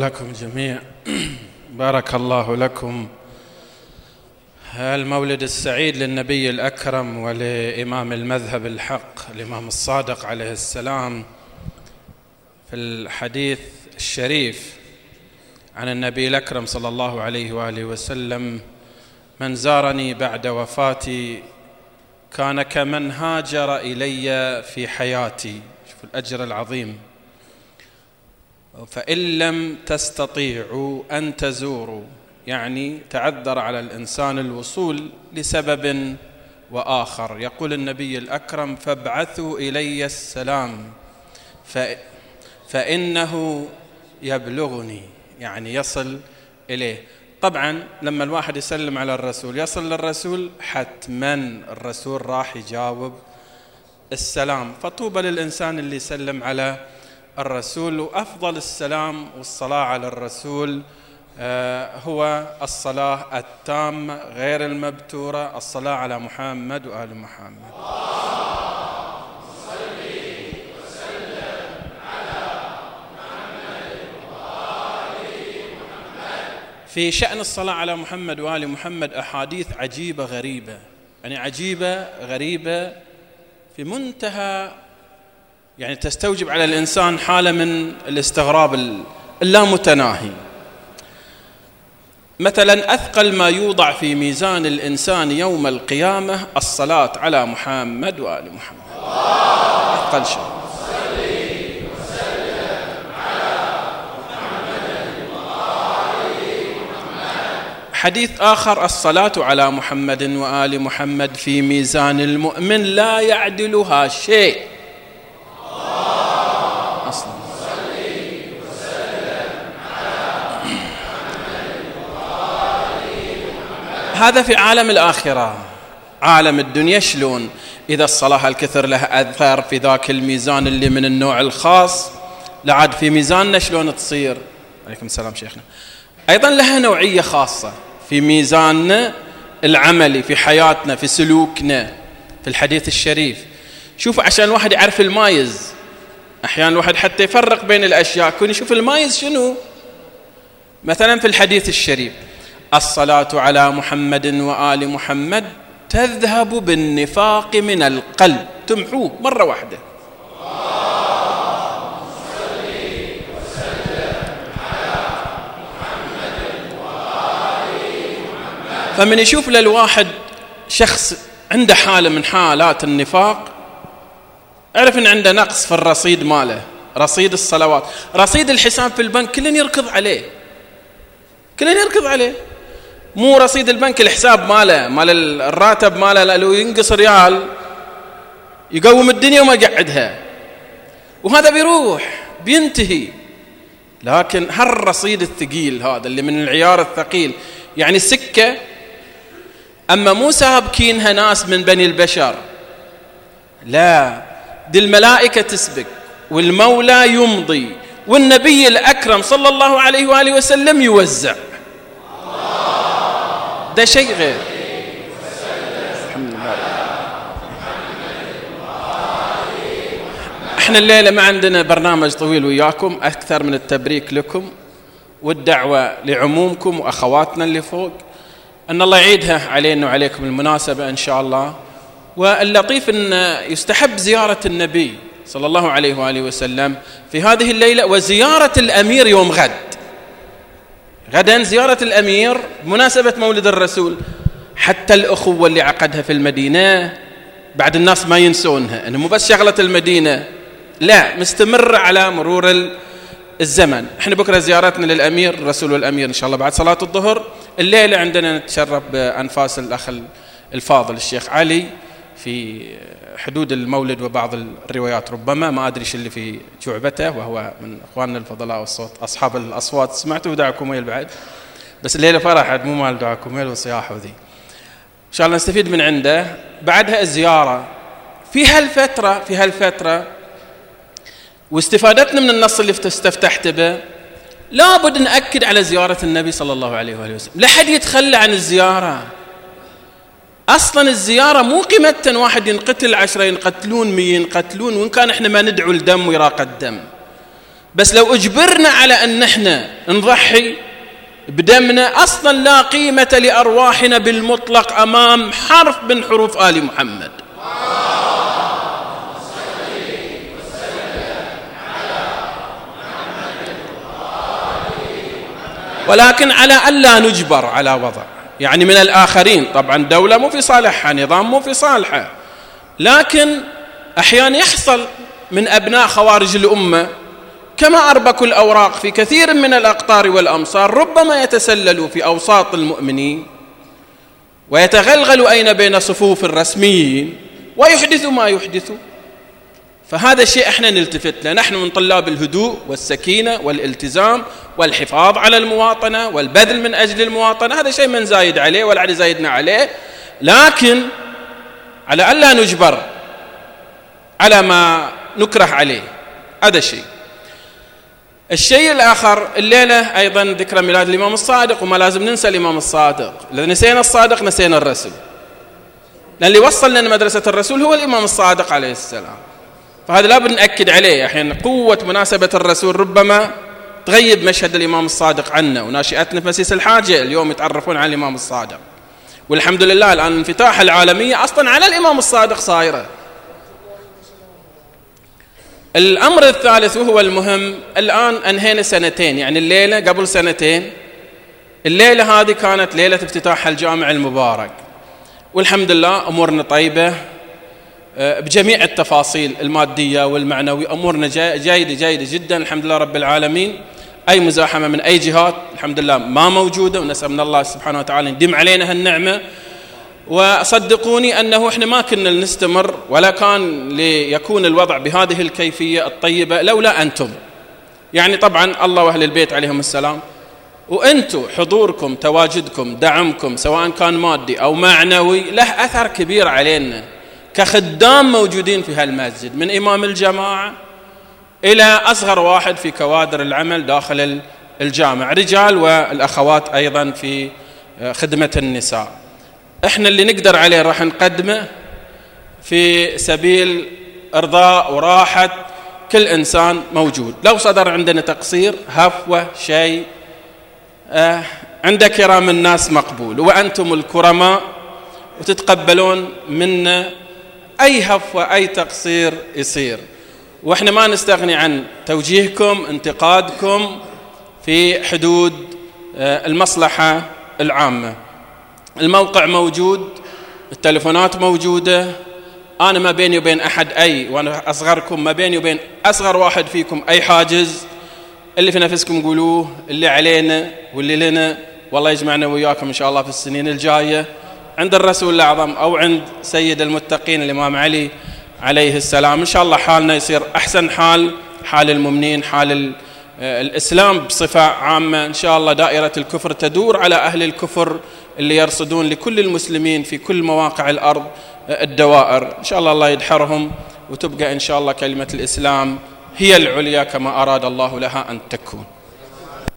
لكم جميعا. بارك الله لكم. المولد السعيد للنبي الأكرم ولإمام المذهب الحق الإمام الصادق عليه السلام. في الحديث الشريف عن النبي الأكرم صلى الله عليه وآله وسلم: من زارني بعد وفاتي كان كمن هاجر إلي في حياتي. شوف الأجر العظيم. فإن لم تستطيعوا أن تزوروا، يعني تعذر على الإنسان الوصول لسبب وآخر، يقول النبي الأكرم: فابعثوا إلي السلام فإنه يبلغني، يعني يصل إليه. طبعا لما الواحد يسلم على الرسول يصل للرسول، حتما الرسول راح يجاوب السلام. فطوبى للإنسان اللي يسلم على الرسول. وأفضل السلام والصلاة على الرسول هو الصلاة التامة غير المبتورة، الصلاة على محمد وآل محمد. في شأن الصلاة على محمد وآل محمد أحاديث عجيبة غريبة، يعني عجيبة غريبة في منتهى، يعني تستوجب على الإنسان حالة من الاستغراب اللامتناهي. مثلا أثقل ما يوضع في ميزان الإنسان يوم القيامة الصلاة على محمد وآل محمد، أثقل شيء. حديث آخر: الصلاة على محمد وآل محمد في ميزان المؤمن لا يعدلها شيء أصلا. هذا في عالم الآخرة. عالم الدنيا شلون؟ إذا الصلاة الكثر لها أثر في ذاك الميزان اللي من النوع الخاص، لعاد في ميزاننا شلون تصير؟ عليكم السلام شيخنا. أيضا لها نوعية خاصة في ميزاننا العملي، في حياتنا، في سلوكنا، في الحديث الشريف. شوفوا عشان الواحد يعرف المايز، أحيانا الواحد حتى يفرق بين الأشياء كون يشوف المايز شنو. مثلا في الحديث الشريف: الصلاة على محمد وآل محمد تذهب بالنفاق من القلب، تمحوه مرة واحدة. فمن يشوف للواحد شخص عنده حالة من حالات النفاق، اعرف ان عنده نقص في الرصيد ماله، رصيد الصلوات، رصيد الحساب في البنك كلن يركض عليه، كلن يركض عليه. مو رصيد البنك الحساب ماله، مال الراتب ماله، لو ينقص ريال يقوم الدنيا وما يقعدها، وهذا بيروح بينتهي. لكن هالرصيد الثقيل هذا اللي من العيار الثقيل، يعني السكة أما مو سابكينها ناس من بني البشر، لا، دي الملائكة تسبق والمولى يمضي والنبي الأكرم صلى الله عليه وآله وسلم يوزع. ده شيء غير. الحمد لله. احنا الليلة ما عندنا برنامج طويل وياكم، أكثر من التبريك لكم والدعوة لعمومكم وأخواتنا اللي فوق، أن الله يعيدها علينا وعليكم المناسبة إن شاء الله. واللطيف أن يستحب زيارة النبي صلى الله عليه وآله وسلم في هذه الليلة، وزيارة الأمير يوم غدا زيارة الأمير مناسبة مولد الرسول. حتى الأخوة اللي عقدها في المدينة بعد الناس ما ينسونها، أنه مو بس شغلة المدينة، لا، مستمر على مرور الزمن. احنا بكرة زيارتنا للأمير الرسول والأمير إن شاء الله بعد صلاة الظهر. الليلة عندنا نتشرف بأنفاس الأخ الفاضل الشيخ علي في حدود المولد وبعض الروايات، ربما ما أدري شو اللي في جعبته، وهو من أخواننا الفضلاء والصوت أصحاب الأصوات. سمعتوا دعاء كميل بعد، بس الليلة فرح مو مال دعاء كميل وصياح وذي، إن شاء الله نستفيد من عنده. بعدها الزيارة في هالفترة واستفادتنا من النص اللي استفتحت به، لابد نأكد على زيارة النبي صلى الله عليه وآله وسلم. لا حد يتخلى عن الزيارة. أصلا الزيارة مو قيمة واحد ينقتل 10 ينقتلون 100 ينقتلون، وإن كان إحنا ما ندعو الدم ويراق الدم، بس لو اجبرنا على ان احنا نضحي بدمنا اصلا لا قيمة لارواحنا بالمطلق امام حرف من حروف آل محمد. ولكن على ألا نجبر على وضع، يعني من الآخرين. طبعا دولة مو في صالحها، نظام مو في صالحه، لكن أحيانا يحصل من أبناء خوارج الأمة كما أربكوا الأوراق في كثير من الأقطار والأمصار، ربما يتسللوا في أوساط المؤمنين ويتغلغلوا أين بين صفوف الرسميين ويحدثوا ما يحدثوا. فهذا الشيء احنا نلتفت له، نحن من طلاب الهدوء والسكينة والالتزام والحفاظ على المواطنة والبذل من أجل المواطنة، هذا شيء من زايد عليه ولا زايدنا عليه، لكن على ألا نجبر على ما نكره عليه. هذا الشيء. الشيء الآخر، الليلة أيضا ذكرى ميلاد الإمام الصادق، وما لازم ننسى الإمام الصادق، إذا نسينا الصادق نسينا الرسول، لأن اللي وصل لنا مدرسة الرسول هو الإمام الصادق عليه السلام. فهذا لا بد نأكد عليه. أحيانا قوة مناسبة الرسول ربما تغيب مشهد الإمام الصادق عنا، وناشئتنا في مسيس الحاجة اليوم يتعرفون على الإمام الصادق، والحمد لله الآن الانفتاح العالمية أصلا على الإمام الصادق صايرة. الأمر الثالث وهو المهم، الآن أنهينا سنتين، يعني الليلة قبل سنتين، الليلة هذه كانت ليلة افتتاح الجامع المبارك، والحمد لله أمورنا طيبة بجميع التفاصيل المادية والمعنوية، أمورنا جيدة جدا الحمد لله رب العالمين. أي مزاحمة من أي جهات الحمد لله ما موجودة، ونسأل من الله سبحانه وتعالى يديم علينا هالنعمة. وصدقوني أنه إحنا ما كنا نستمر ولا كان ليكون الوضع بهذه الكيفية الطيبة لولا أنتم. يعني طبعا الله وأهل البيت عليهم السلام، وأنتم حضوركم تواجدكم دعمكم سواء كان مادي أو معنوي له أثر كبير علينا كخدام موجودين في هالمسجد، من إمام الجماعة إلى أصغر واحد في كوادر العمل داخل الجامع، رجال والأخوات أيضا في خدمة النساء. إحنا اللي نقدر عليه راح نقدمه في سبيل إرضاء وراحة كل إنسان موجود. لو صدر عندنا تقصير هفوة شيء عند كرام الناس مقبول، وأنتم الكرماء وتتقبلون منا أي هفوة أي تقصير يصير، وإحنا ما نستغني عن توجيهكم انتقادكم في حدود المصلحة العامة. الموقع موجود، التلفونات موجودة، أنا ما بيني وبين أحد وأنا أصغركم ما بيني وبين أصغر واحد فيكم أي حاجز. اللي في نفسكم قولوه، اللي علينا واللي لنا والله يجمعنا وياكم إن شاء الله في السنين الجاية عند الرسول الأعظم أو عند سيد المتقين الإمام علي عليه السلام. إن شاء الله حالنا يصير أحسن حال المؤمنين، حال الإسلام بصفة عامة. إن شاء الله دائرة الكفر تدور على أهل الكفر اللي يرصدون لكل المسلمين في كل مواقع الأرض الدوائر. إن شاء الله يدحرهم، وتبقى إن شاء الله كلمة الإسلام هي العليا كما أراد الله لها أن تكون.